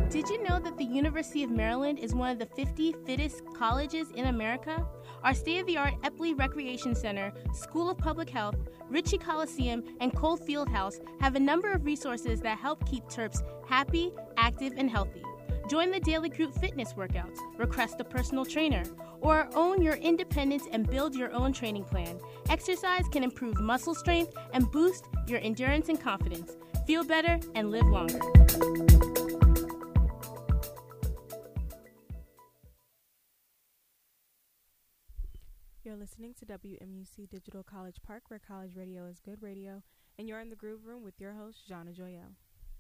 Did you know that the University of Maryland is one of the 50 fittest colleges in America? Our state-of-the-art Epley Recreation Center, School of Public Health, Ritchie Coliseum, and Cole Fieldhouse have a number of resources that help keep Terps happy, active, and healthy. Join the daily group fitness workouts, request a personal trainer, or own your independence and build your own training plan. Exercise can improve muscle strength and boost your endurance and confidence. Feel better and live longer. You're listening to WMUC Digital College Park, where college radio is good radio, and you're in the Groove Room with your host, Jana Joyelle.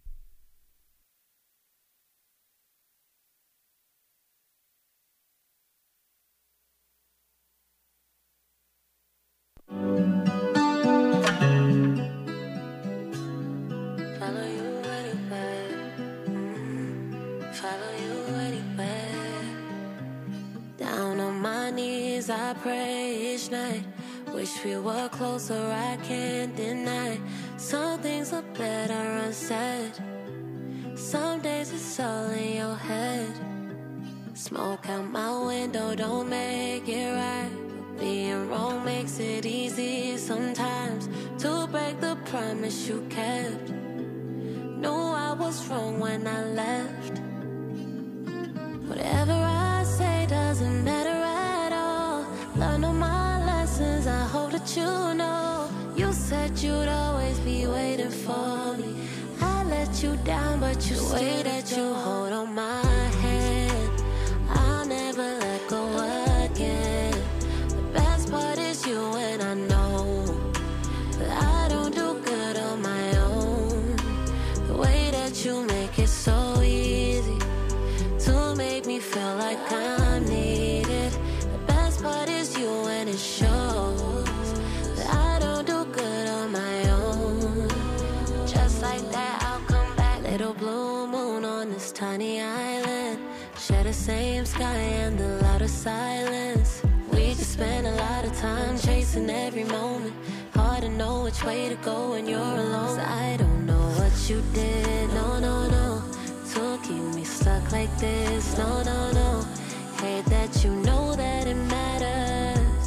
I pray each night, wish we were closer, I can't deny. Some things are better unsaid, some days it's all in your head. Smoke out my window, don't make it right, but being wrong makes it easy sometimes to break the promise you kept. Knew I was wrong when I left. Whatever I say doesn't matter at all. Learn all my lessons, I hope that you know. You said you'd always be waiting for me. I let you down, but you the way that you hold on my hand, I'll never let go again. The best part is you, and I know that I don't do good on my own. The way that you make it so easy to make me feel like I'm needed. The best part is you, and it shows that I don't do good on my own. Just like that, I'll come back. Little blue moon on this tiny island, share the same sky and the loudest silence. We just spend a lot of time chasing every moment. Hard to know which way to go when you're alone. 'Cause I don't know what you did, no, no, no, to keep me stuck like this, no, no, no. Hate that you know that it matters.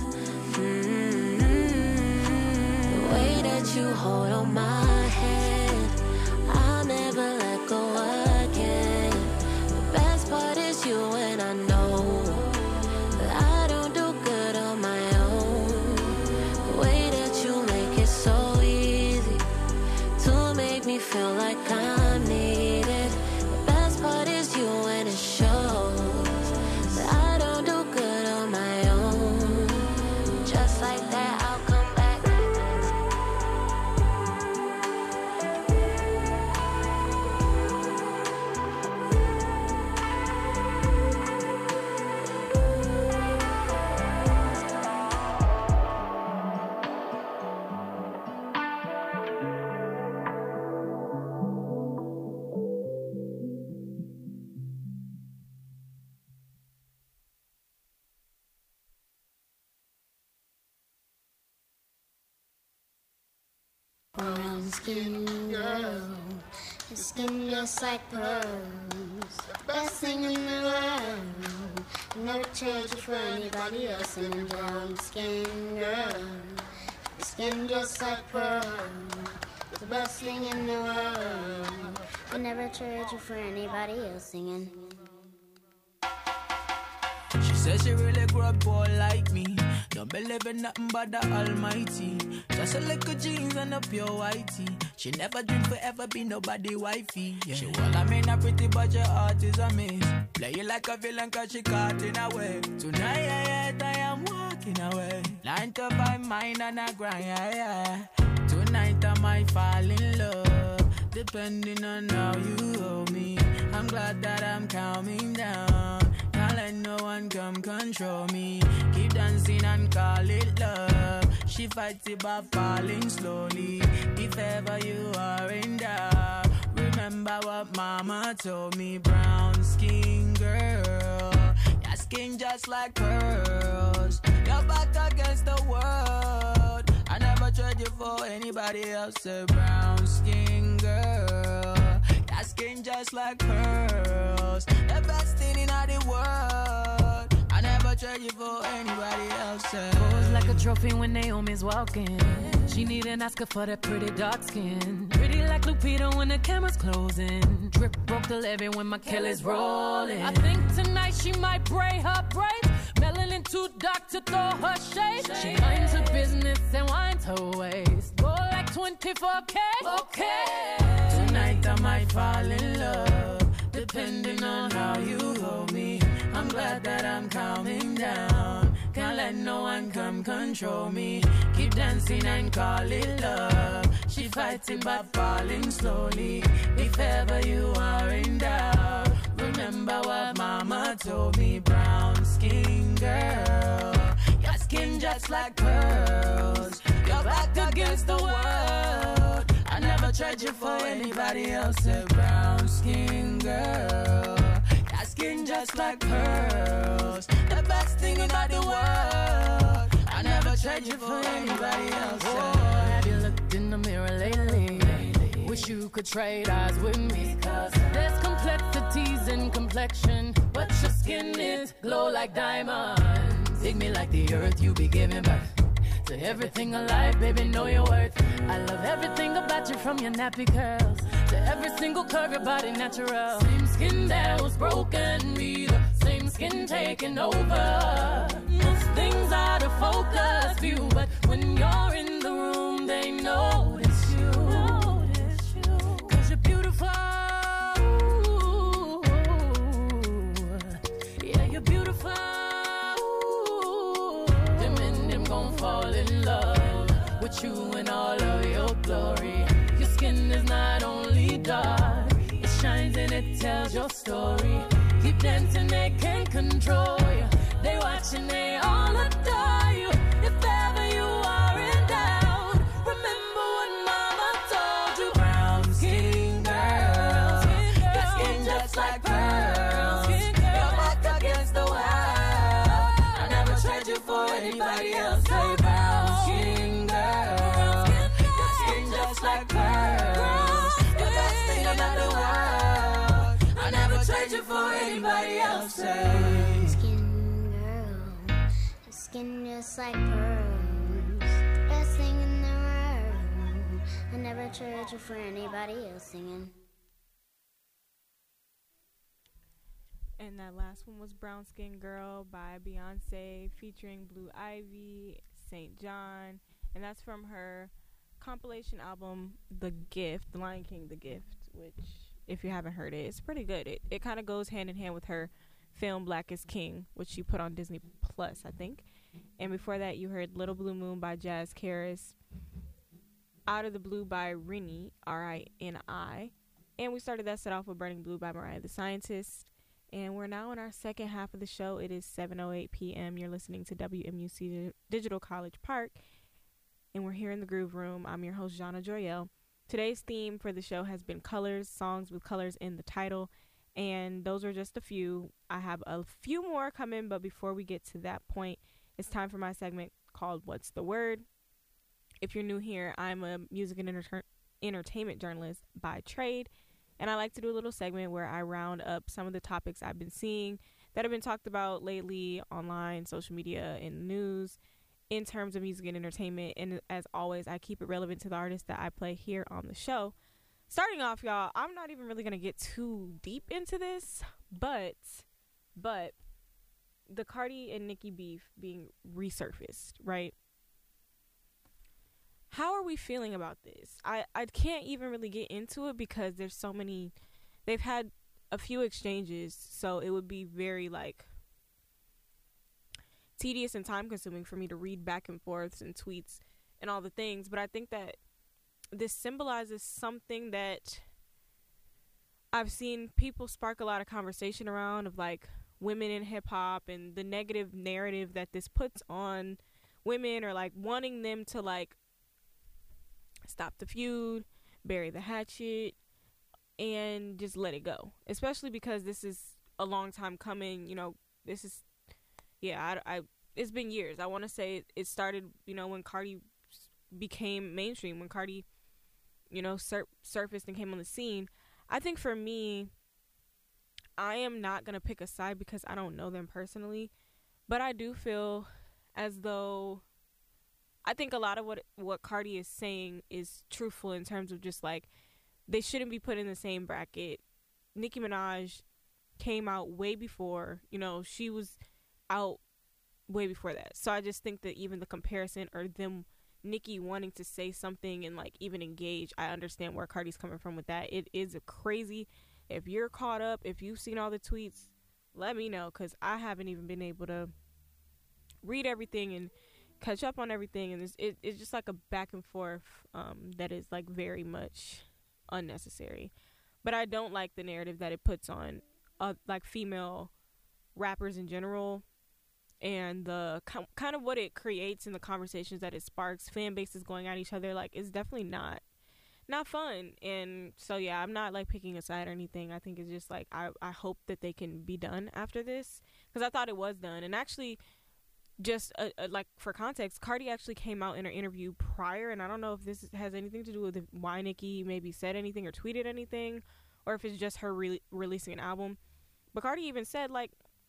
The way that you hold on my hand, I'll never let go again. The best part is you, and I know that I don't do good on my own. The way that you make it so easy to make me feel like I'm needed. The best part is you, and it shows that I don't do good on my own. Just like that, I'll come back. Brown skin girl, your skin just like pearls. Best thing in the world. Never trade you for anybody else. And a brown skin girl, your skin just like pearls. The best thing in the world. I never trade you for anybody else. Singing. She says she really grew up poor like me. Don't believe in nothing but the Almighty. Just a little jeans and a pure whitey. She never dreamed forever be nobody wifey. Yeah. She well, I mean, a pretty but your heart is a miss. Play you like a villain cause she caught in a way. Tonight I am walking away. 9 to 5 mine and I grind, yeah. Tonight I might fall in love, depending on how you hold me. I'm glad that I'm calming down. Can't let no one come control me. Keep dancing and call it love. She fights it by falling slowly. If ever you are in doubt, remember what mama told me. Brown skin girl, your skin just like pearls. You're back against the world. I never trade you for anybody else. A brown skin girl, your skin just like pearls. girls. The best thing in all the world. I never trade you for anybody else. Pose like a trophy when Naomi's walking. She need an Oscar for that pretty dark skin. Pretty like Lupita when the camera's closing. Drip broke the levee when my Kelly's rolling. I think tonight she might braid her braids. Melanin too dark to throw her shade. She minds her business and winds her waist. Go like 24K. Okay. Tonight I might fall in love, depending on how you hold me. I'm glad that I'm calming down. Can't let no one come control me. Keep dancing and call it love. She fighting but falling slowly. If ever you are in doubt, remember what mama told me. Brown skin girl, your skin just like pearls. Your back against the world. I never tried you for anybody else. A brown skin girl, your skin just like pearls. The best thing about the world. I never tried you for anybody else. Oh, have you looked in the mirror lately? Wish you could trade eyes with me. Cause there's complexities in complexion, but your skin is glow like diamonds. Dig me like the earth, you be giving birth to everything alive, baby, know your worth. I love everything about you, from your nappy curls to every single curve, your body natural. Same skin that was broken, be the same skin taking over. Most things out of focus view, but when you're in the room, they notice you. Cause you're beautiful. Yeah, you're beautiful. Fall in love with you in all of your glory. Your skin is not only dark, it shines and it tells your story. Keep dancing, they can't control you. They watch and they all adore you. If ever you are in doubt, remember what mama told you. Brown skin girl, your skin just like pearls. Your back against the wall. I never tried you for anybody else. Like pearls, the best thing about the world. I never trade you for anybody else. Skin girl, your skin just like pearls, the best thing in the world. I never trade you for anybody else. Singing. And that last one was Brown Skin Girl by Beyonce featuring Blue Ivy, St. John, and that's from her compilation album The Gift, The Lion King The Gift, which if you haven't heard it, it's pretty good. It kind of goes hand in hand with her film Black is King, which she put on Disney Plus, I think. And before that you heard Little Blue Moon by Jazz Karis, Out of the Blue by Rini, R-I-N-I, and we started that set off with Burning Blue by Mariah the Scientist. And we're now in our second half of the show. It is 7:08 p.m. You're listening to WMUC Digital College Park, and we're here in the Groove Room. I'm your host, Jana Joyelle. Today's theme for the show has been colors, songs with colors in the title, and those are just a few. I have a few more coming, but before we get to that point, it's time for my segment called What's the Word? If you're new here, I'm a music and entertainment journalist by trade, and I like to do a little segment where I round up some of the topics I've been seeing that have been talked about lately online, social media, in the news, in terms of music and entertainment. And as always, I keep it relevant to the artists that I play here on the show. Starting off, y'all, I'm not even really going to get too deep into this, but the Cardi and Nicki beef being resurfaced, right? How are we feeling about this? I can't even really get into it because there's so many. They've had a few exchanges, so it would be very, like, tedious and time consuming for me to read back and forths and tweets and all the things. But I think that this symbolizes something that I've seen people spark a lot of conversation around, of like women in hip hop and the negative narrative that this puts on women, or like wanting them to like stop the feud, bury the hatchet, and just let it go. Especially because this is a long time coming. You know, this is, yeah, it's been years. I want to say it started, you know, when Cardi became mainstream, when Cardi, you know, surfaced and came on the scene. I think for me, I am not going to pick a side because I don't know them personally, but I do feel as though I think a lot of what Cardi is saying is truthful in terms of just like they shouldn't be put in the same bracket. Nicki Minaj came out way before, you know, she was out way before that. So I just think that even the comparison or them, Nicki wanting to say something and like even engage, I understand where Cardi's coming from with that. It is a crazy. If you're caught up, if you've seen all the tweets, let me know, because I haven't even been able to read everything and catch up on everything, and it's just like a back and forth that is like very much unnecessary. But I don't like the narrative that it puts on like female rappers in general, and the kind of what it creates in the conversations that it sparks. Fan bases going at each other, like, it's definitely not fun. And so yeah, I'm not like picking a side or anything. I think it's just like I hope that they can be done after this, because I thought it was done. And actually, just like for context, Cardi actually came out in her interview prior, and I don't know if this has anything to do with why Nicki maybe said anything or tweeted anything, or if it's just her releasing an album. But Cardi even said, like,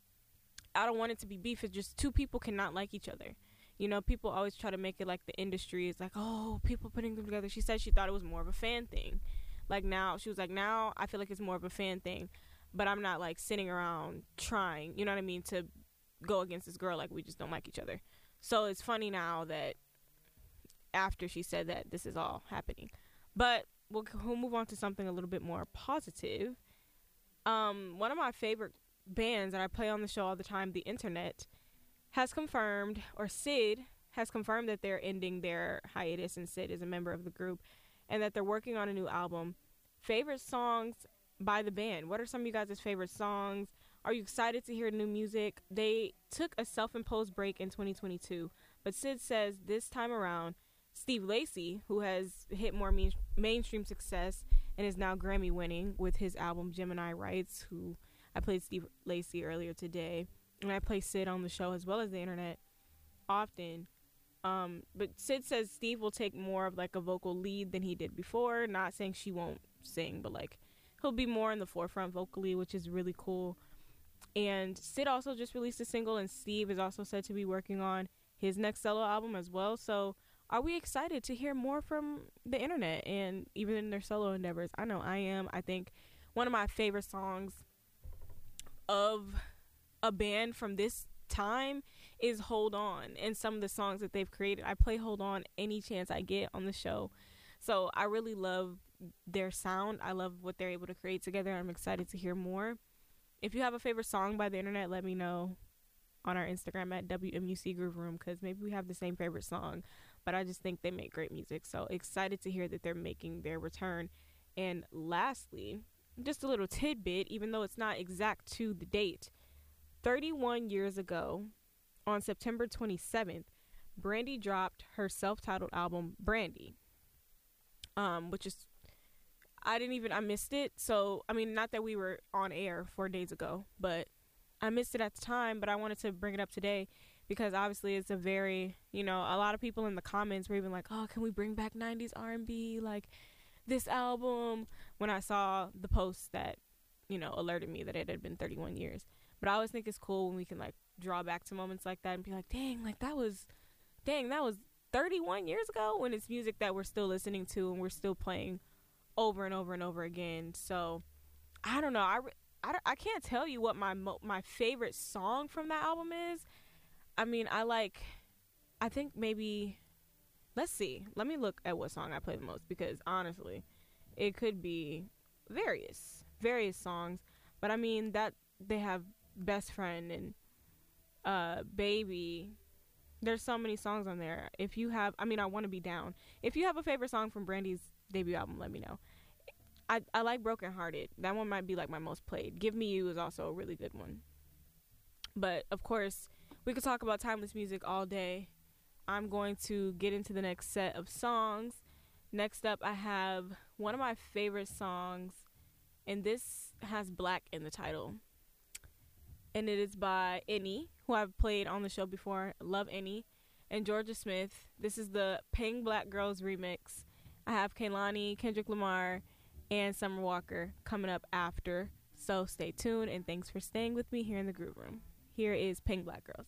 I don't want it to be beef. It's just two people cannot like each other. You know, people always try to make it like the industry is like, oh, people putting them together. She said she thought it was more of a fan thing. Like now, she was like, now I feel like it's more of a fan thing, but I'm not like sitting around trying, you know what I mean, to go against this girl. Like, we just don't like each other. So it's funny now that after she said that, this is all happening. But we'll move on to something a little bit more positive. One of my favorite bands that I play on the show all the time, The Internet, has confirmed, or Syd has confirmed, that they're ending their hiatus, and Syd is a member of the group, and that they're working on a new album. Favorite songs by the band. What are some of you guys' favorite songs? Are you excited to hear new music? They took a self-imposed break in 2022, but Syd says this time around, Steve Lacy, who has hit more mainstream success and is now Grammy winning with his album Gemini Rights, who I played Steve Lacy earlier today, and I play Syd on the show as well as The Internet often. But Syd says Steve will take more of like a vocal lead than he did before. Not saying she won't sing, but like he'll be more in the forefront vocally, which is really cool. And Syd also just released a single, and Steve is also said to be working on his next solo album as well. So are we excited to hear more from The Internet and even in their solo endeavors? I know I am. I think one of my favorite songs of a band from this time is Hold On, and some of the songs that they've created. I play Hold On any chance I get on the show. So I really love their sound. I love what they're able to create together. I'm excited to hear more. If you have a favorite song by The Internet, let me know on our Instagram at WMUC Groove Room, because maybe we have the same favorite song, but I just think they make great music. So excited to hear that they're making their return. And lastly, just a little tidbit, even though it's not exact to the date, 31 years ago, on September 27th, Brandy dropped her self-titled album, Brandy, which is, I missed it. So, I mean, not that we were on air 4 days ago, but I missed it at the time, but I wanted to bring it up today because obviously it's a very, you know, a lot of people in the comments were even like, oh, can we bring back 90s R&B, like this album, when I saw the post that, you know, alerted me that it had been 31 years. But I always think it's cool when we can like draw back to moments like that and be like, dang, that was 31 years ago, when it's music that we're still listening to and we're still playing over and over and over again. So I don't know. I can't tell you what my favorite song from that album is. I mean, I think maybe, let's see. Let me look at what song I play the most, because honestly, it could be various songs. But I mean, that they have Best Friend and Baby. There's so many songs on there. If you have, I Want to Be Down. If you have a favorite song from Brandy's debut album, let me know. I like Broken Hearted. That one might be like my most played. Give Me You is also a really good one. But of course, we could talk about timeless music all day. I'm going to get into the next set of songs. Next up, I have one of my favorite songs, and this has Black in the title. And it is by Any, who I've played on the show before. Love Any. And Georgia Smith. This is the Paying Black Girls remix. I have Kehlani, Kendrick Lamar, and Summer Walker coming up after. So stay tuned, and thanks for staying with me here in the Groove Room. Here is Pink Black Girls.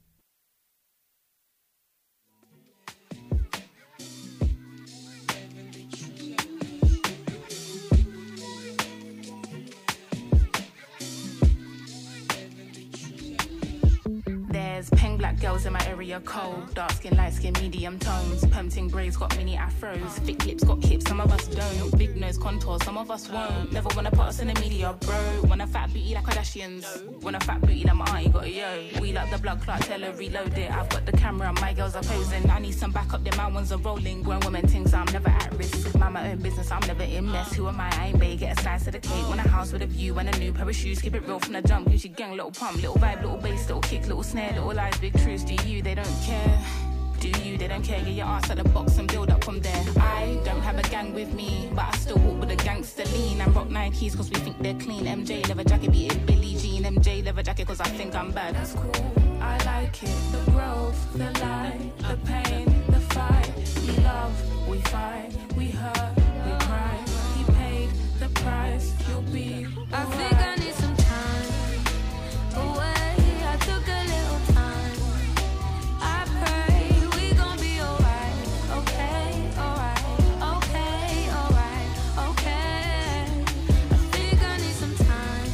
There's pink black girls in my area cold. Dark skin, light skin, medium tones. Perm-ting braids got mini afros. Thick lips got hips, some of us don't. Big nose contours, some of us won't. Never wanna put us in the media, bro. Want a fat booty like Kardashians. Want a fat booty like my auntie got a yo. We like the blood clot, tell her reload it. I've got the camera, my girls are posing. I need some backup, then my ones are rolling. Grown women things, I'm never at risk. Mind my own business, I'm never in mess. Who am I ain't bae, get a slice of the cake. Want a house with a view and a new pair of shoes. Keep it real from the jump, Gucci gang, little pump. Little vibe, little bass, little kick, little snare, little lies, big truths. Do you, they don't care. Do you, they don't care. Get your ass out the box and build up from there. I don't have a gang with me, but I still walk with a gangster lean. And rock Nikes cause we think they're clean. MJ leather jacket, beat it Billie Jean. MJ leather jacket cause I think I'm bad. That's cool, I like it. The growth, the light, the pain, the fight. We love, we fight, we hurt, we cry. He paid the price, you'll be I alright. think I need some time away. I took a little time. I pray we gon' be alright. Okay, alright, okay, alright, okay. I think I need some time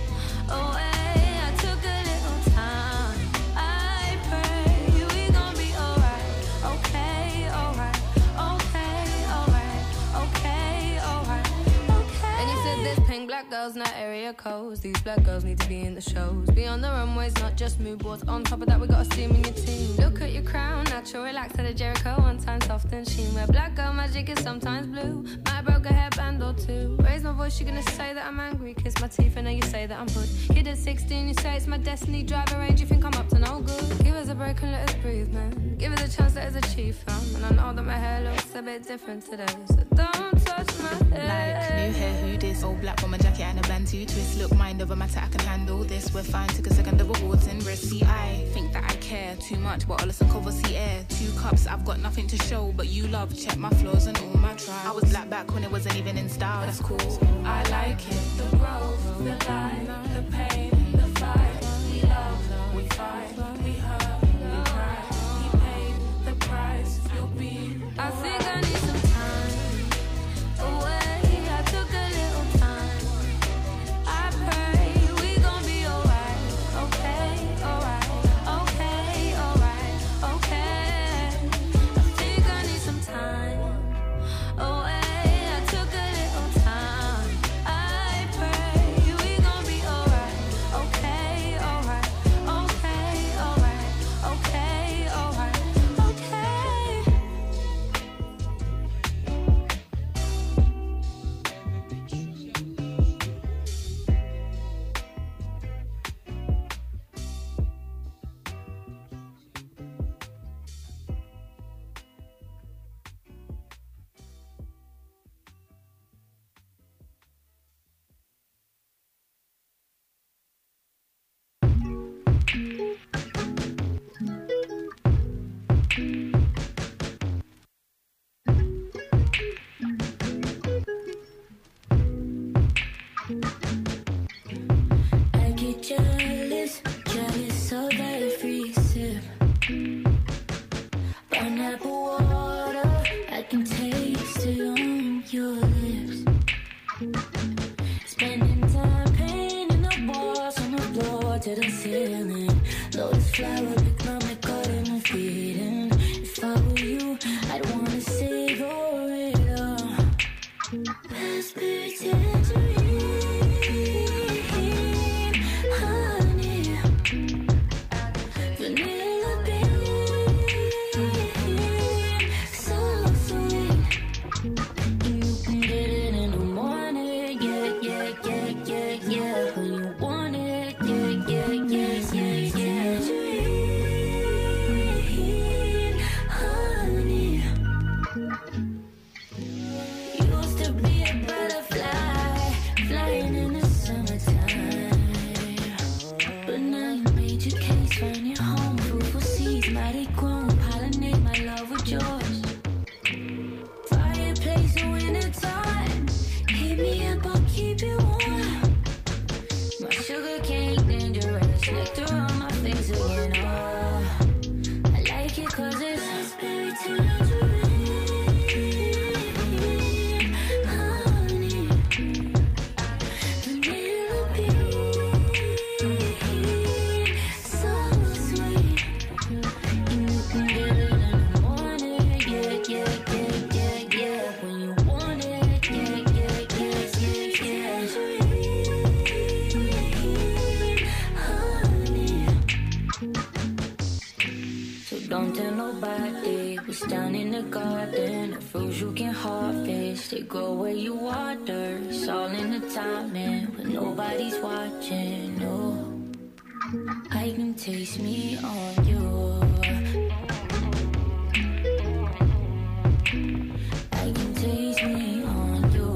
away. I took a little time. I pray we gon' be alright. Okay, alright, okay, alright, okay, alright, okay. And you said there's pink black girls, not area codes. These black girls need to be in the shows. Be on the runways, not just mood boards. On top of that, we gotta see 'em in your team. Look at your crown, natural, relax at a Jericho. One time soft and sheen. Where black girl magic is sometimes blue. Might broke a hairband or two. Raise my voice, you're gonna say that I'm angry. Kiss my teeth, and now you say that I'm hood. Kid at 16, you say it's my destiny. Driving range, you think I'm up to no good. Give us a break and let us breathe, man. Give it a chance, let us achieve, fam. And I know that my hair looks a bit different today, so don't touch my hair. Like new hair, who this? Old black bomber jacket and a band two twist. Look, mind over matter, I can handle this. We're fine, took a second of awards and rest. See, I think that I care too much, but all listen cover see air. 2 cups, I've got nothing to show, but you love, check my flaws and all my trials. I was black back when it wasn't even in style, that's cool. I like it, the growth, the light, the pain, the fight. We love, we fight, we hurt, we cry. He paid the price, you'll be I think I need some time away. I took a little time. I pray we gon' be alright. Okay, alright, okay, alright, okay. I think I need some time away. I took a little time. I pray we gon' be alright. Okay, alright, okay, alright, okay, alright, okay. I get jealous, jealous of every sip. Pineapple water, I can taste it on your lips. Spending time painting the walls from the floor to the ceiling. Lotus flower, big mama garden and feeding. If I were you, I'd wanna savor it all. Raspberry tangerine, honey, vanilla bean, so sweet. And you can get it in the morning, yeah, yeah, yeah, yeah, yeah. When you want it, yeah, yeah, yeah, yeah, yeah. fruits you can harvest. They grow where you water. It's all in the timing when nobody's watching. No, I can taste me on you. I can taste me on you.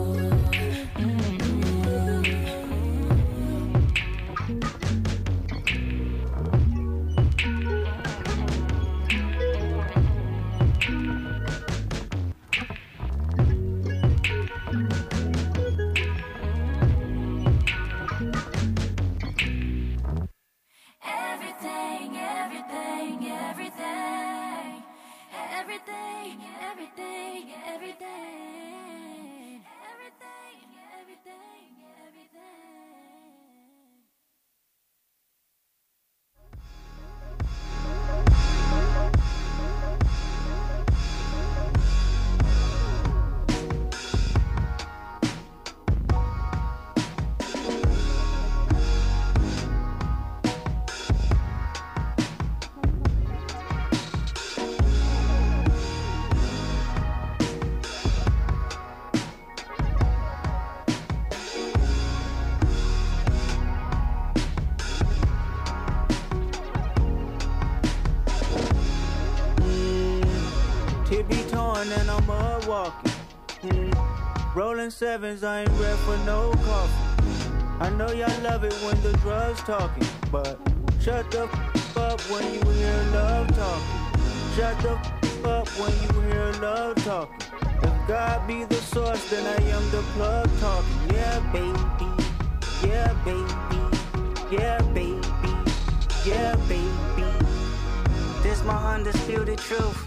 And I'm mud walking. Rolling sevens, I ain't ready for no coffee. I know y'all love it when the drugs talking, but shut the up when you hear love talking. Shut the up when you hear love talking. If God be the source, then I am the plug talking. Yeah, baby. Yeah, baby. Yeah, baby. Yeah, baby. This my undisputed truth.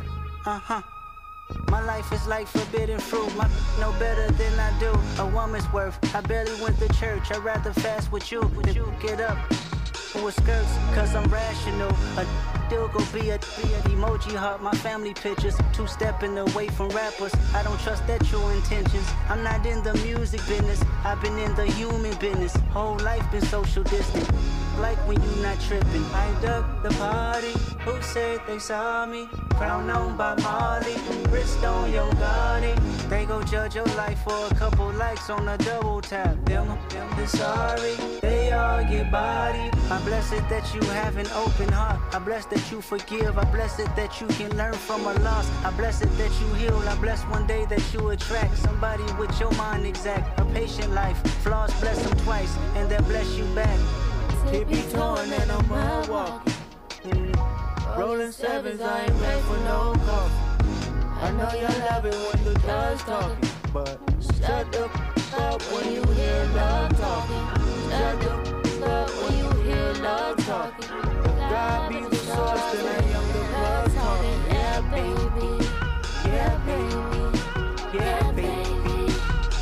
My life is like forbidden fruit. My know better than I do. A woman's worth. I barely went to church. I'd rather fast with you than you get up with skirts. Cause I'm rational. A still go be a emoji heart. My family pictures. Two-stepping away from rappers. I don't trust their true intentions. I'm not in the music business. I've been in the human business. Whole life been social distant. Like when you not tripping. I ducked the party. Who said they saw me? Crown on by Molly. Wrist on your body. They go judge your life for a couple likes on a double tap. Them is sorry. They all get body. I'm blessed that you have an open heart. I'm blessed that you forgive. I'm blessed that you can learn from a loss. I'm blessed that you heal. I'm blessed one day that you attract somebody with your mind exact. A patient life. Flaws bless them twice and they'll bless you back. Tippy toeing and I'm mud walking. Rolling sevens, I ain't ready for no coffee. I know y'all love it when the drugs talking, but shut the up when you hear love talking. Shut the up when you hear love talking. If God be the source, then I am the plug talking. Yeah, baby. Yeah, baby. Yeah, baby.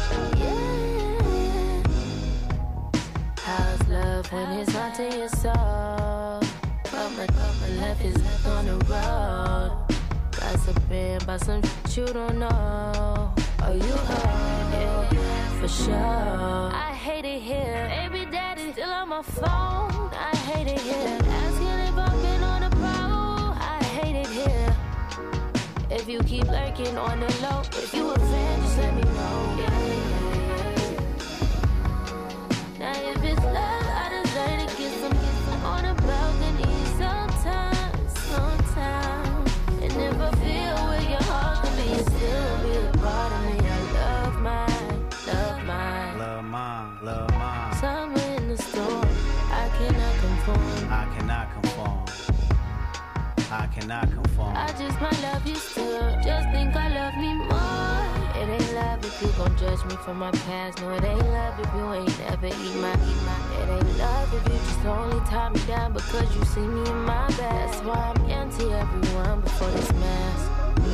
Yeah. How's love when it's not to your soul? But my left is on the road. Gossiping about some shit you don't know. Oh, you heard? Yeah, for sure. I hate it here. Baby daddy still on my phone. I hate it here. Asking if I've been on the pro. I hate it here. If you keep lurking on the low, if you a fan, just let me know. Yeah. Now if it's love, I deserve to get some on the balcony. Sometimes. And if I feel where your heart can be, still be a part of me. I love mine. Love mine. Summer in the storm. I cannot conform. I just might love you still. Just think I love me more. It ain't love if you gon' judge me for my past. No, it ain't love if you ain't ever eat my. It ain't love if you just only tie me down because you see me in my best. That's why I'm anti everyone before this mask.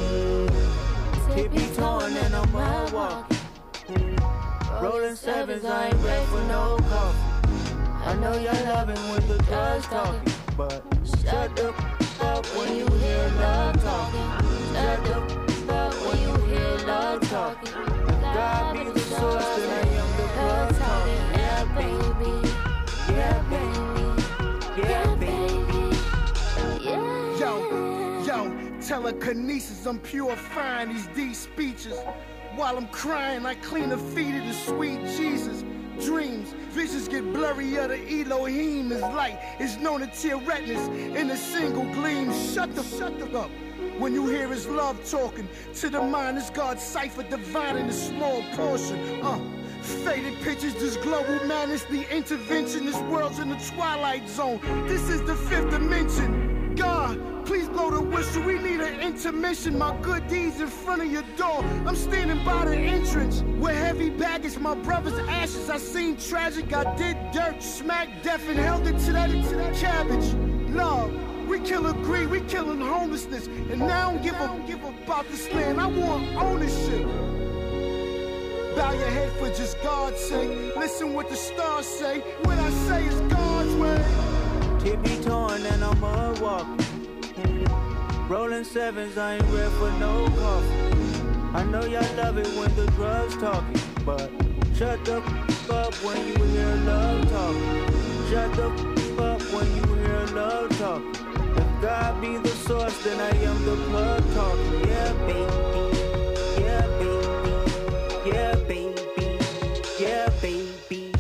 Tippy toeing and I'm mud walking. Rolling sevens, I ain't ready for no coffee. I know y'all love it when the drugs talking, but shut the up when you hear love talking. Shut the up when you hear love talking. If God be the source, then I am the plug talking. Yeah, baby. Yeah, baby. Yeah, baby. Yeah. Yo, Telekinesis, I'm purifying these deep speeches. While I'm crying, I clean the feet of the sweet Jesus. Dreams, visions get blurrier, the Elohim is light. It's known to tear retinas in a single gleam. Shut the up. When you hear his love talking, to the mind is God's cipher, divine in a small portion. Faded pictures, this global madness, the intervention. This world's in the twilight zone. This is the fifth dimension. God, please blow the whistle. We need an intermission. My good deeds in front of your door. I'm standing by the entrance with heavy baggage. My brother's ashes. I seen tragic. I did dirt, smacked death, and held it to that cabbage. Love. We killing greed, we killing homelessness, and now I don't give about this land. I want ownership. Bow your head for just God's sake. Listen what the stars say. What I say is God's way. Tippy-toeing and I'm mud walking. Rolling sevens, I ain't ready for no coffee. I know y'all love it when the drugs talking, but shut the f up when you hear love talking. Shut the f up when you hear love talking. If God be the source, then I am the plug talking. Yeah, baby. Yeah, baby. Yeah, baby. Yeah, baby.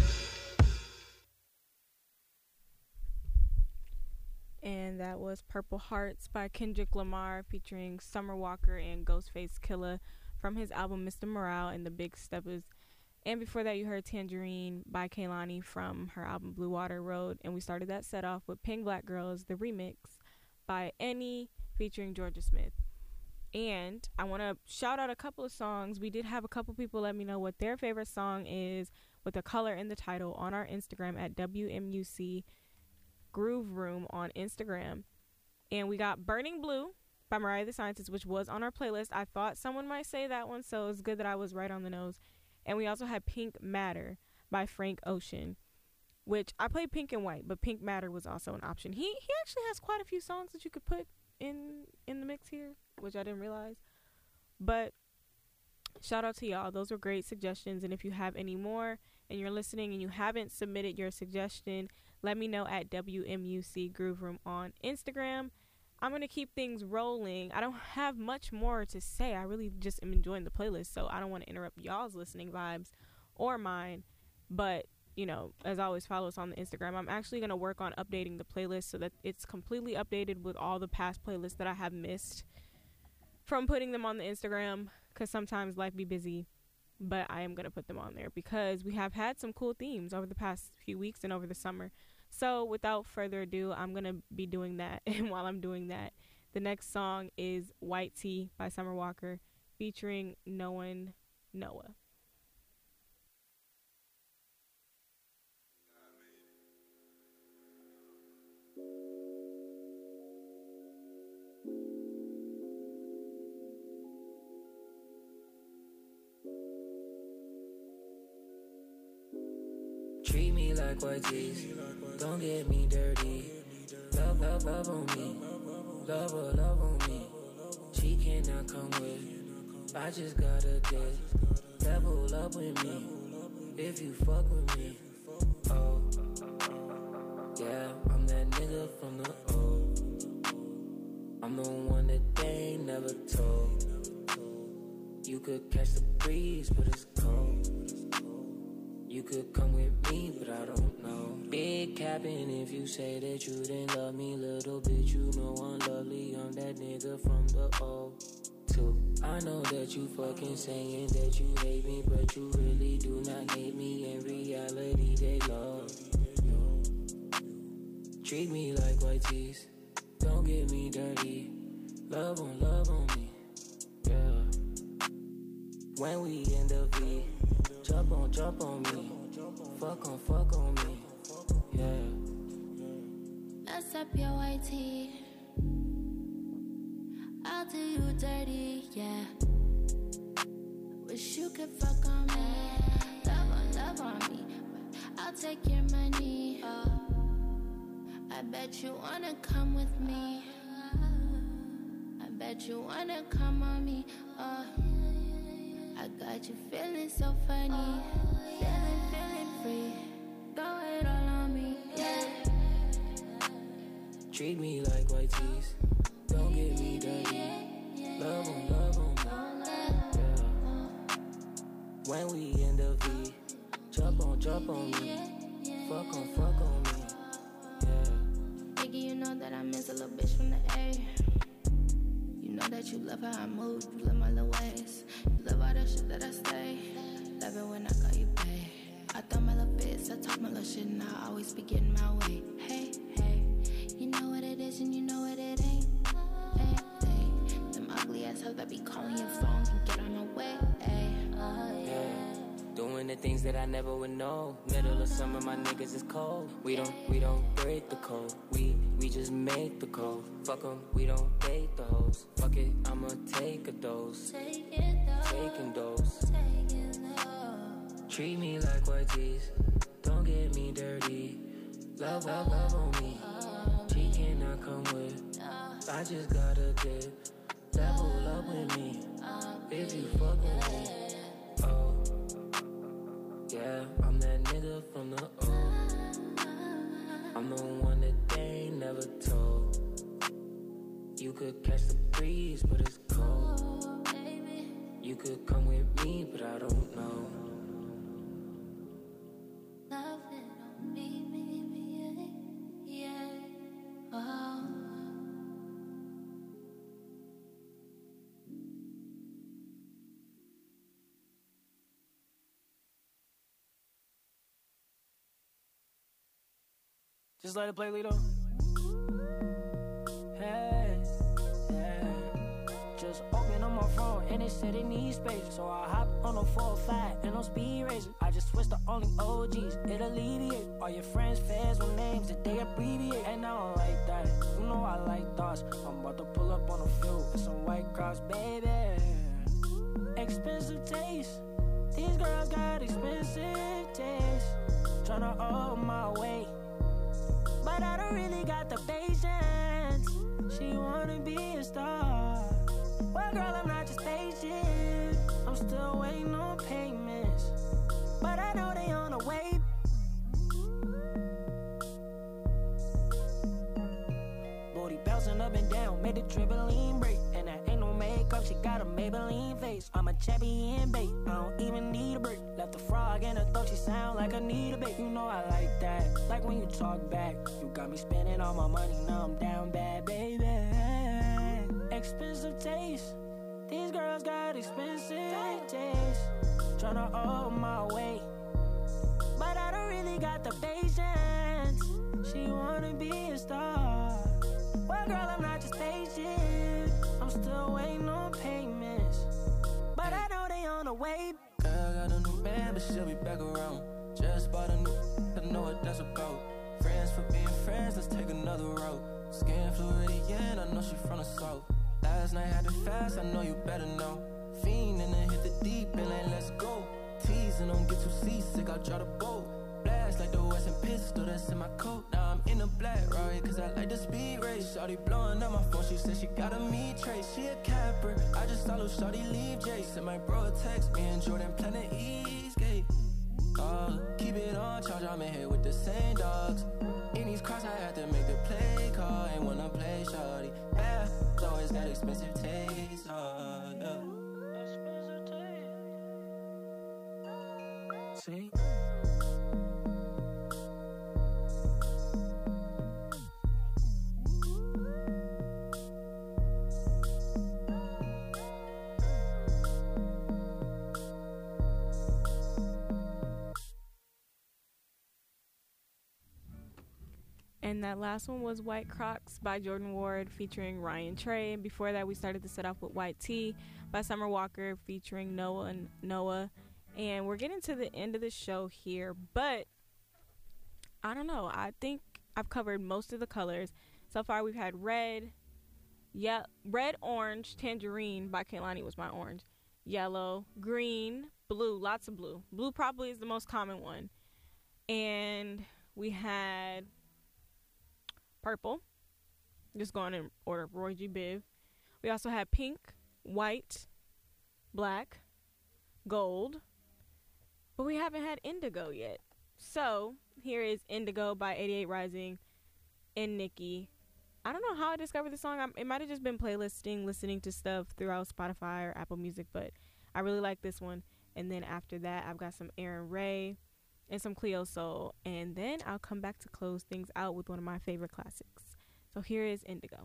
And that was Purple Hearts by Kendrick Lamar featuring Summer Walker and Ghostface Killah from his album Mr. Morale and the Big Steppers. And before that, you heard Tangerine by Kehlani from her album Blue Water Road. And we started that set off with Pink Black Girls, the remix by Any featuring Georgia Smith. And I want to shout out a couple of songs. We did have a couple people let me know what their favorite song is with the color in the title on our Instagram at WMUC Groove Room on Instagram. And we got Burning Blue by Mariah the Scientist, which was on our playlist. I thought someone might say that one, so it's good that I was right on the nose. And we also had Pink Matter by Frank Ocean, which I played Pink and White, but Pink Matter was also an option. He actually has quite a few songs that you could put in the mix here, which I didn't realize. But shout out to y'all. Those were great suggestions. And if you have any more and you're listening and you haven't submitted your suggestion, let me know at WMUC Groove Room on Instagram. I'm going to keep things rolling. I don't have much more to say. I really just am enjoying the playlist, so I don't want to interrupt y'all's listening vibes or mine. But, you know, as always, follow us on the Instagram. I'm actually going to work on updating the playlist so that it's completely updated with all the past playlists that I have missed from putting them on the Instagram, because sometimes life be busy. But I am going to put them on there because we have had some cool themes over the past few weeks and over the summer. So without further ado, I'm going to be doing that. And while I'm doing that, the next song is White Tea by Summer Walker featuring Noah. Treat me like white tees, don't get me dirty. Love, love, love on me, love, love on me. She cannot come with, I just got a dick. Level up with me, if you fuck with me. Oh, yeah, I'm that nigga from the O. I'm the one that they ain't never told. You could catch the breeze, but it's cold. You could come with me, but I don't know. Big capping if you say that you didn't love me. Little bitch, you know I'm lovely. I'm that nigga from the O2. I know that you fucking saying that you hate me, but you really do not hate me. In reality, they love you. Treat me like white tees, don't get me dirty. Love on me, yeah. When we in the V, jump on me, fuck on me, yeah. Mess up your white tee, I'll do you dirty, yeah. Wish you could fuck on me, love on me, but I'll take your money, I bet you wanna come with me, I bet you wanna come on me, I got you feeling so funny, feeling free. Throw it all on me, yeah. Treat me like white tees, Don't get me dirty. Love on me. Yeah. When we in the V, jump on me. Fuck on me. Yeah. Nigga, you know that I miss a little bitch from the A. You know that you love how I move, you love my little ways. You love all that shit that I say. Love it when I call you babe. I throw my little bits, I talk my little shit, and I always be getting my way. Hey, hey, you know what it is and you know what it ain't. Hey, hey, them ugly ass hoes that be calling your phone can get on the way. Hey, yeah. Doing the things that I never would know. Middle of summer, my niggas is cold. We don't break the code. We just make the code. Fuck 'em, we don't date the hoes. Fuck it, I'ma take a dose. Taking dose. Treat me like white tees. Don't get me dirty. Love on me. She cannot come with. I just gotta dip. Level up with me. If you fuck with me. Oh. Yeah, I'm that nigga from the O. I'm the one that they ain't never told. You could catch the breeze, but it's cold. You could come with me, but I don't know. love it on me, yeah, oh. Just let it play, Lito. Hey, yeah. Just open up my phone and it said it needs space. So I hop on a 405 and on speed racing. I just switched to only OGs, it alleviate. All your friends, fans with names that they abbreviate. And I don't like that, you know I like thoughts. I'm about to pull up on a field with some white cross, baby. Expensive taste, these girls got expensive taste. Tryna hold my weight, but I don't really got the patience. She wanna be a star. Well, girl, I'm not just patient. I'm still waiting on payments, but I know they on the way. Booty bouncing up and down, made the trampoline break. And that ain't no makeup, she got a Maybelline face. I'm a champion, babe, I don't even need a break. Left a frog in her throat, she sound like I need a bait. You know I like that, like when you talk back. You got me spending all my money, now I'm down bad, baby. Expensive taste, these girls got expensive taste. Tryna hold my weight, but I don't really got the patience. She wanna be a star. Well, girl, I'm not just patient. I'm still waiting on payments, but I know they on the way. Girl got a new band, but she'll be back around. Just bought a new, I know what that's about. Friends for being friends, let's take another route. Skin Floridian, I know she from the south. Last night had to fast, I know you better know. Fiend and then hit the deep and then let's go. Teasing, don't get too seasick, I'll try to boat. Blast like the Western pistol that's in my coat. Now I'm in a black Rari, cause I like the speed race. Shawty blowing up my phone, she said she got a me trace. She a capper, I just saw little Shawty leave Jace. And my bro text me and Jordan Planet Eastgate. Keep it on charge, I'm in here with the same dogs. In these cars I had to make the play call. Ain't wanna play Shawty, bad, always got expensive taste, yeah. Expensive taste. See? And that last one was White Crocs by Jordan Ward featuring Ryan Trey. And before that, we started to set off with White Tea by Summer Walker featuring Noah and Noah. And we're getting to the end of the show here, but I don't know. I think I've covered most of the colors. So far, we've had red, red, orange, tangerine by Kehlani was my orange, yellow, green, blue, lots of blue. Blue probably is the most common one. And we had purple, just going in order of Roy G. Biv. We also had pink, white, black, gold, but we haven't had indigo yet. So here is Indigo by 88 Rising and Nicki I don't know how I discovered the song. It might have just been listening to stuff throughout Spotify or Apple Music, but I really like this one. And then after that, I've got some Aaron Ray and some Cleo Soul. And then I'll come back to close things out with one of my favorite classics. So here is Indigo.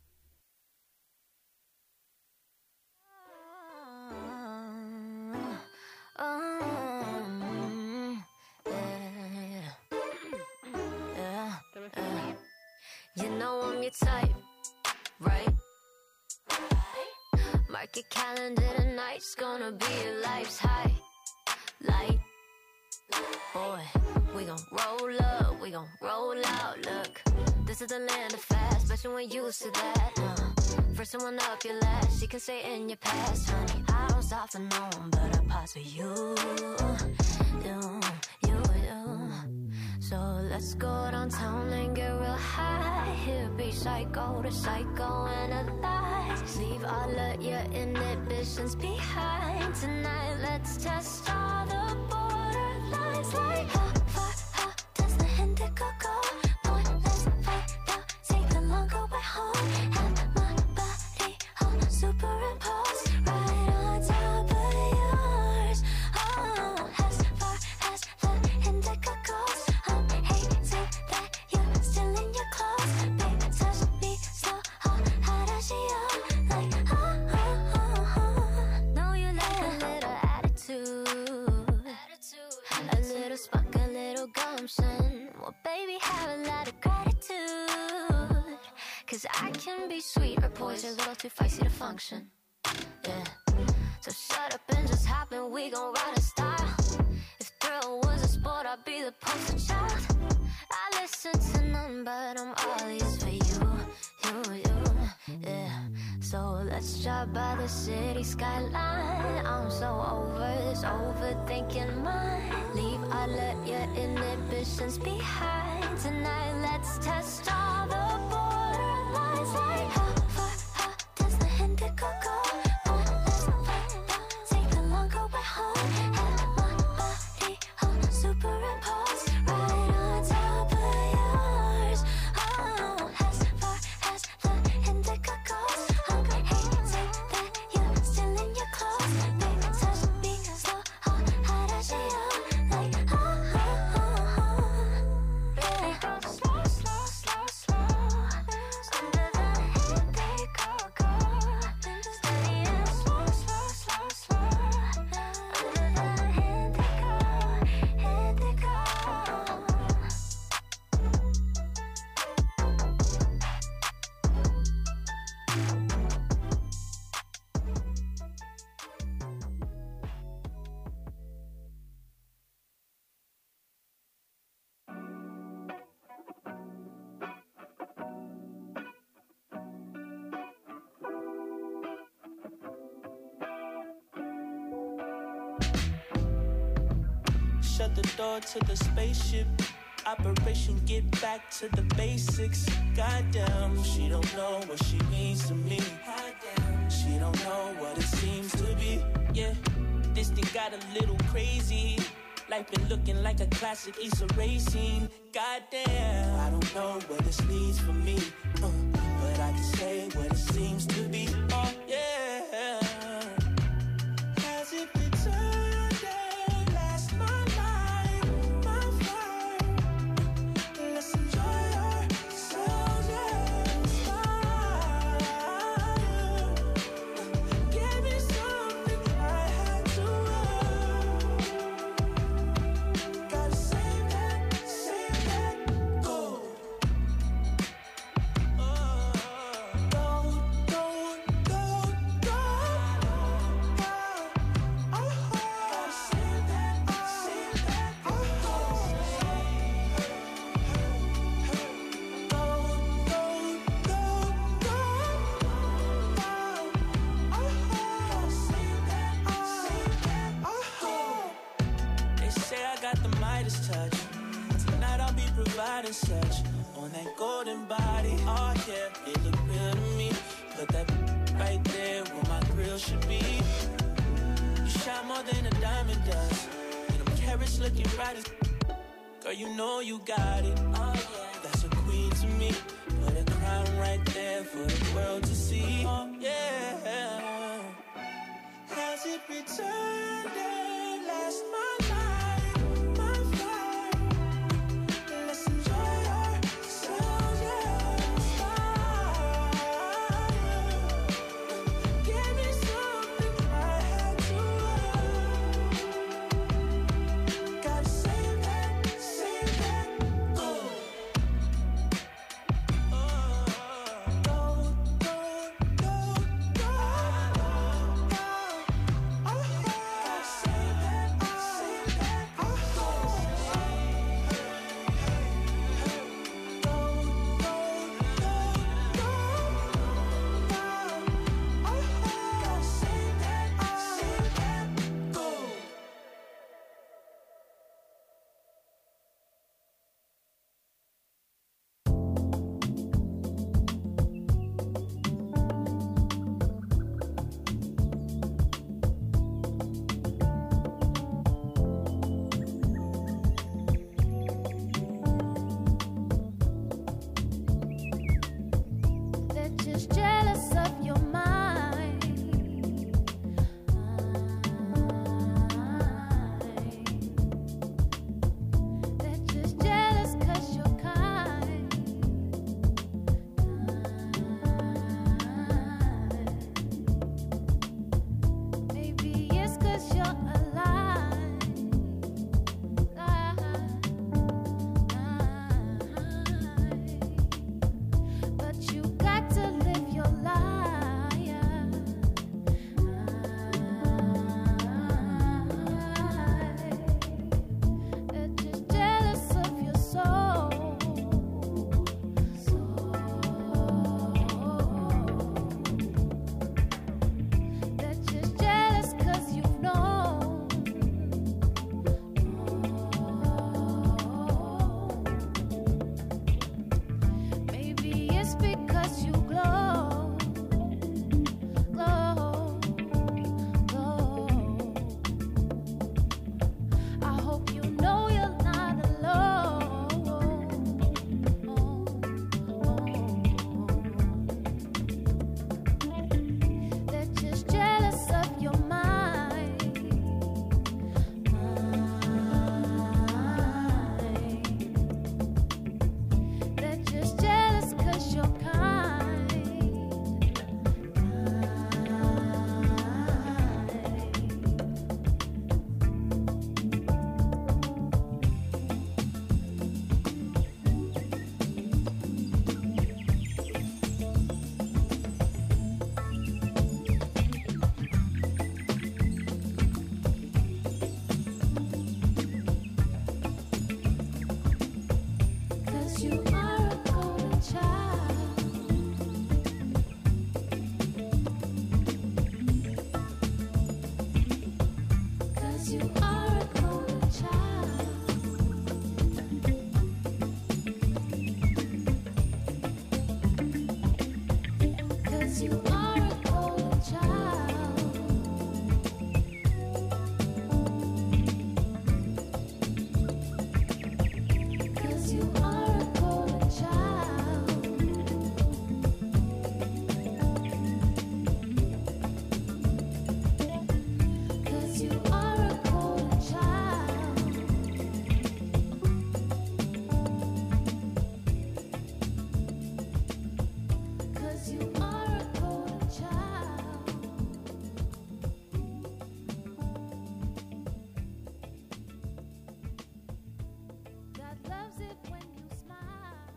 You know I'm your type, right? Mark your calendar, tonight's gonna be your life's highlight. Boy, we gon' roll up, we gon' roll out, look. This is the land of fast, bet you ain't used to that. First one up, your last, you can stay in your past, honey. I don't stop for no one, but I pause for you. So let's go downtown and get real high. Here be psycho to psychoanalyze. Leave all of your inhibitions behind. Tonight let's test all the borderlines. Like how far does the indigo go? Boy, let's find out. Take the longer way home. Have my body on superimposed right on top of yours. Oh, as far as the indigo goes. Well, baby, have a lot of gratitude. Cause I can be sweet or poison, a little too feisty to function. Yeah. So shut up and just hop in, we gon' ride in style. If thrill was a sport, I'd be the poster child. I listen to none, but I'm all ears for you, yeah. So let's drive by the city skyline. I'm so over this overthinking mind. Leave all of your inhibitions behind. Tonight let's test all the borderlines. Like how far does the indigo go? Oh, let's find out. Take the longer way home. Have my body on superimposed right on top of yours. Oh, as far as the indigo goes. Shut the door to the spaceship. Operation get back to the basics. Goddamn, she don't know what she means to me. She don't know what it seems to be. Yeah, this thing got a little crazy. Life been looking like a classic Issa Rae scene. Goddamn, I don't know what this needs for me, but I can say what it seems to be. Oh yeah. Has it been Sunday? Last my life, my fire. Let's enjoy ourselves and smile. Give me something I had to earn. Gotta save that gold. They say I got the Midas touch. Tonight I'll be providing such on that golden body. Oh yeah, it look real to me. Put that right there where my grill should be. You shine more than a diamond does, and them carrots looking right as. Girl, you know you got it. Oh yeah, that's a queen to me. Put a crown right just jealous of your mind. They're just jealous 'cause you're kind. Maybe it's 'cause you're alive. But you got to live your life. They're just jealous of your soul. They're just jealous 'cause you've known. Maybe it's because you glow, glow, glow. I hope you know you're not alone. They're just jealous of your mind. They're just jealous 'cause you're kind. Cause you are a golden child. Cause you are a golden child. Cause you are a golden child. Cause you are a golden child. Cause you are a golden child. Cause you are a golden child. God loves it when you smile.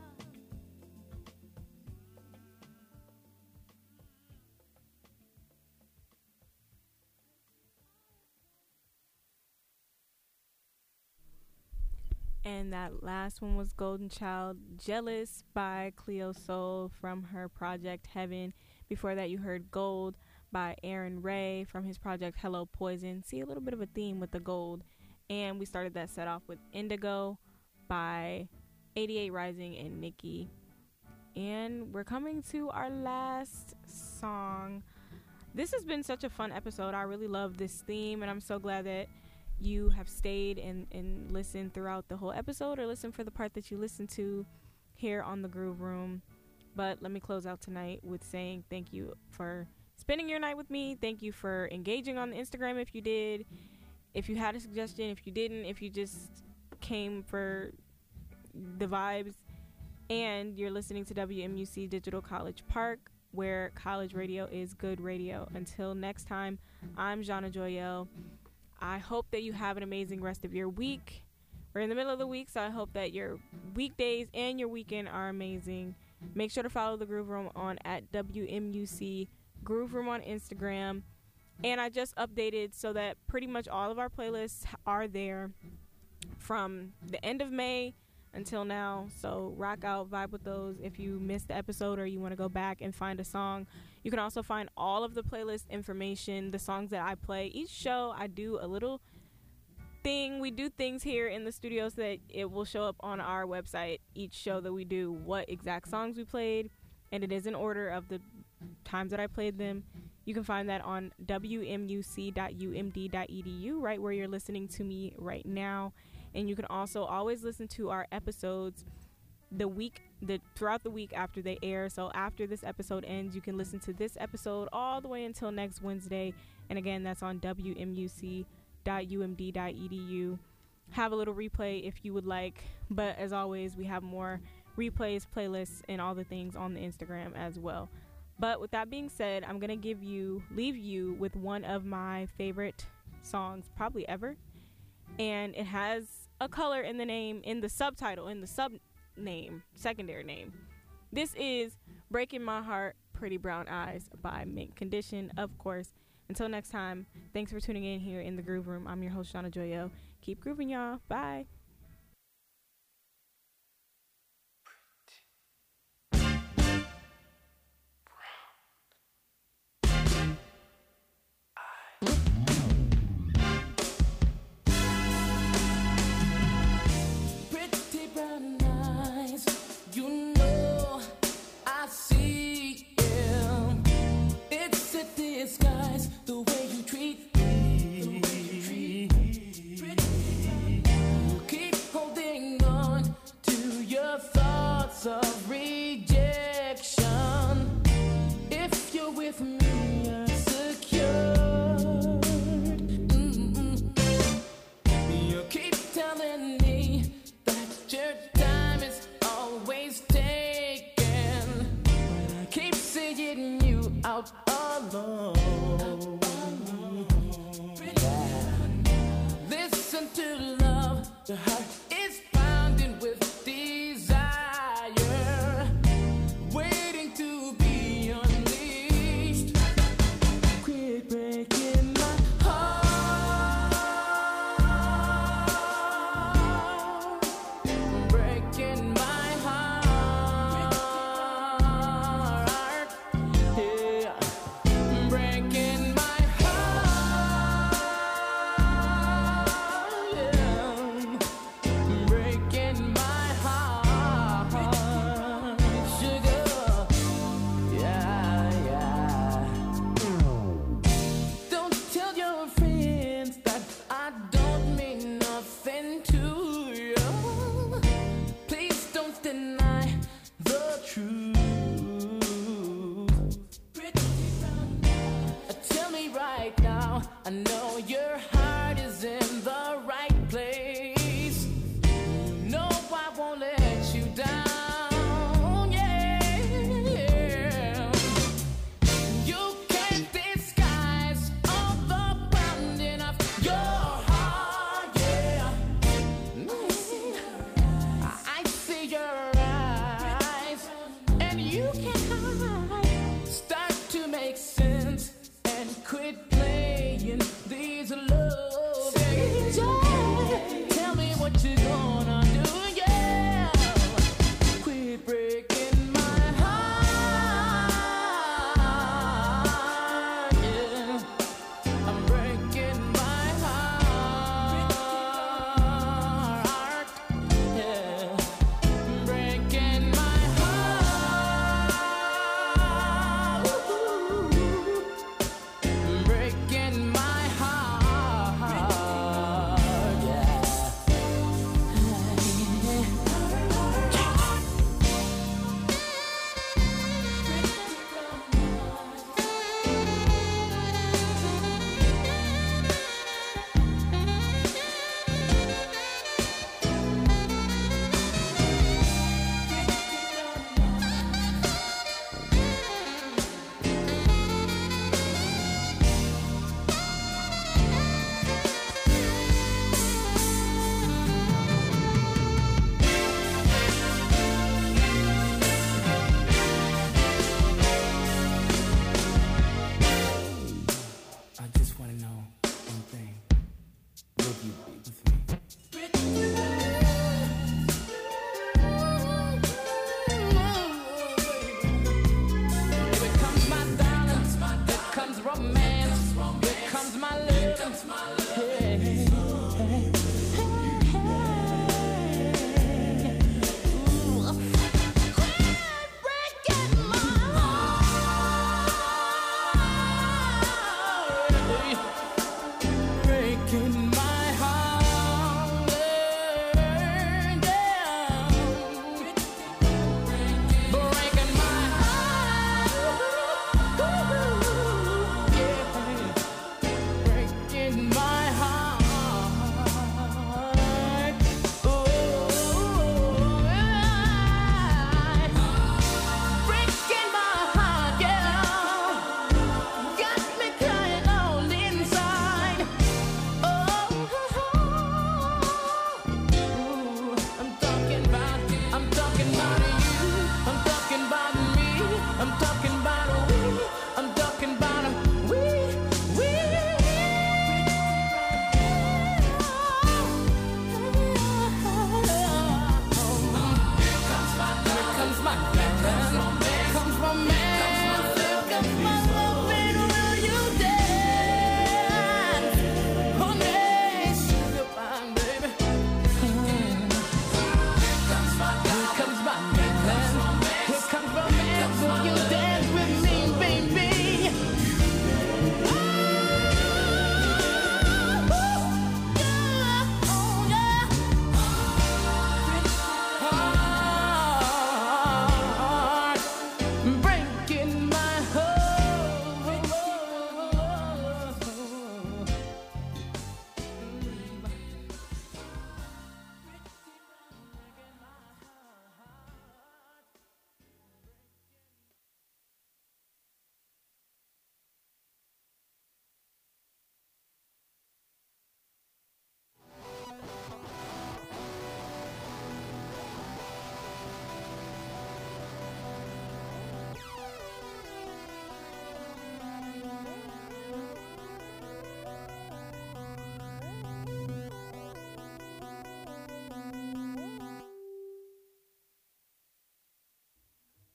And that last one was Golden Child, Jealous by Cleo Soul from her project Heaven. Before that, you heard Gold by Aaron Ray from his project Hello Poison. See a little bit of a theme with the gold. And we started that set off with Indigo by 88 Rising and Nikki. And we're coming to our last song. This has been such a fun episode. I really love this theme, and I'm so glad that you have stayed and listened throughout the whole episode, or listened for the part that you listened to here on the Groove Room. But let me close out tonight with saying thank you for spending your night with me. Thank you for engaging on the Instagram if you did. If you had a suggestion, if you didn't, if you just came for the vibes. And you're listening to WMUC Digital College Park, where college radio is good radio. Until next time, I'm Jana Joyelle. I hope that you have an amazing rest of your week. We're in the middle of the week, so I hope that your weekdays and your weekend are amazing. Make sure to follow the Groove Room on at WMUC Groove Room on Instagram. And I just updated so that pretty much all of our playlists are there from the end of May until now. So rock out, vibe with those. If you missed the episode or you want to go back and find a song, you can also find all of the playlist information, the songs that I play. Each show I do a little thing. We do things here in the studio so that it will show up on our website each show that we do, what exact songs we played, and it is in order of the times that I played them. You can find that on wmuc.umd.edu, right where you're listening to me right now. And you can also always listen to our episodes the week throughout the week after they air. So after this episode ends, you can listen to this episode all the way until next Wednesday. And again, that's on wmuc.umd.edu. Have a little replay if you would like. But as always, we have more replays, playlists, and all the things on the Instagram as well. But with that being said, I'm going to leave you with one of my favorite songs probably ever. And it has a color in the name, in the subtitle, in the secondary name. This is Breaking My Heart, Pretty Brown Eyes by Mint Condition, of course. Until next time, thanks for tuning in here in the Groove Room. I'm your host, Shauna Joyo. Keep grooving, y'all. Bye. The way you treat me, you keep holding on to your thoughts of rejection. If you're with me, you're secure. You keep telling me that your time is always taken, but I keep seeing you out alone. Listen to love, the heart is pounding with desire, waiting to be unleashed. Quit breaking my heart, breaking my heart, yeah, breaking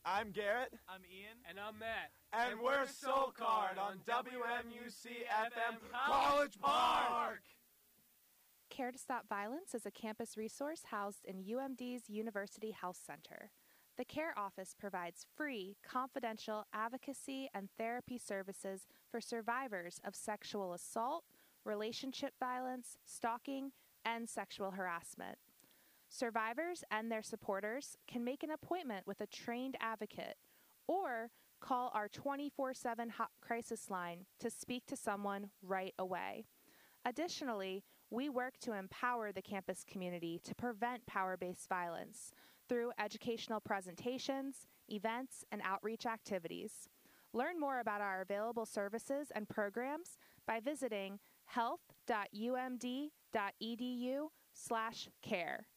I'm Garrett. I'm Ian. And I'm Matt. And we're Soul Card on WMUC FM College Park. Care to Stop Violence is a campus resource housed in UMD's University Health Center. The CARE office provides free, confidential advocacy and therapy services for survivors of sexual assault, relationship violence, stalking, and sexual harassment. Survivors and their supporters can make an appointment with a trained advocate or call our 24/7 hot crisis line to speak to someone right away. Additionally, we work to empower the campus community to prevent power-based violence through educational presentations, events, and outreach activities. Learn more about our available services and programs by visiting health.umd.edu/care.